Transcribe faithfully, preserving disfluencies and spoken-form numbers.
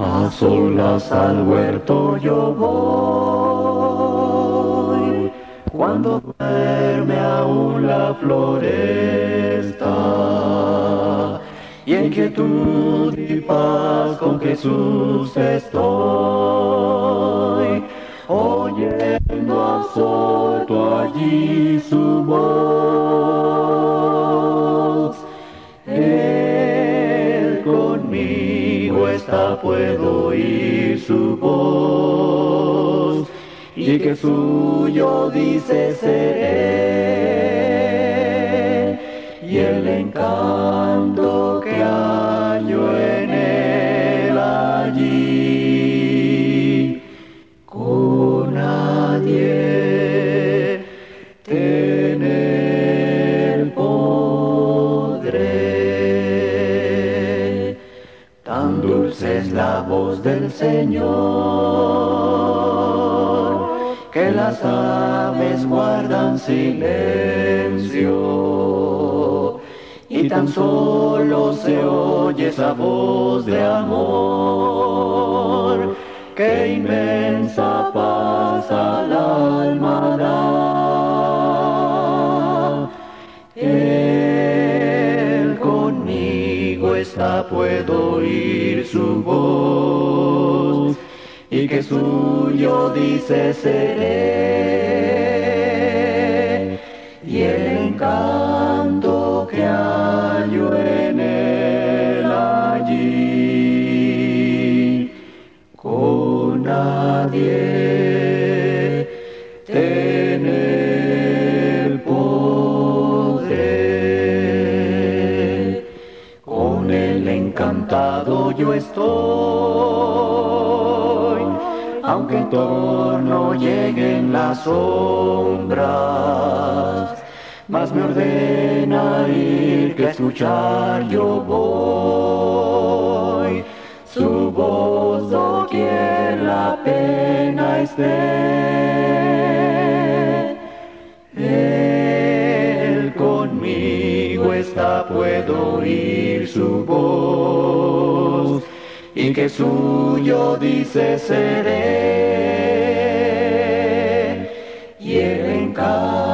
A solas al huerto yo voy, cuando duerme aún la floresta, y en quietud y paz con Jesús estoy, oyendo a solto allí su voz. Él conmigo está, puedo oír su voz, y que suyo dice seré, y el encanto que hallo en él allí, con nadie tener podré. Tan dulce es la voz del Señor, que las aves guardan silencio, y tan solo se oye esa voz de amor, que inmensa paz al alma da. Él conmigo está, puedo oír su voz, y que suyo dice seré, y el encanto que hallo en él allí, con nadie tener podré. Con él encantado yo estoy, aunque en torno lleguen las sombras, mas me ordena ir que escuchar yo voy, su voz doquier la pena esté. Él conmigo está, puedo oír su voz, y que suyo dice seré, y el encanto